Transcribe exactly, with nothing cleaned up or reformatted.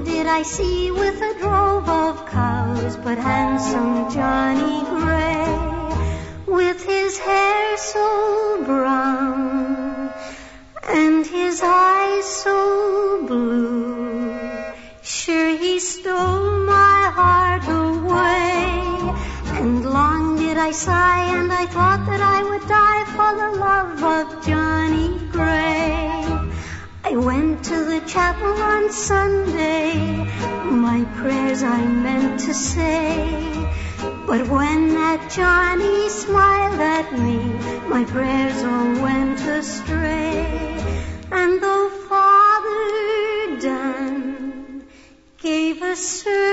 did I see with a drove of cows but handsome Johnny Gray, with his hair so brown and his eyes so blue. Sure he stole my heart away, and long did I sigh, and I thought that I would die for the love of Johnny Gray. I went to the chapel on Sunday, my prayers I meant to say, but when that Johnny smiled at me, my prayers all went astray. And though Father Dan gave a sermon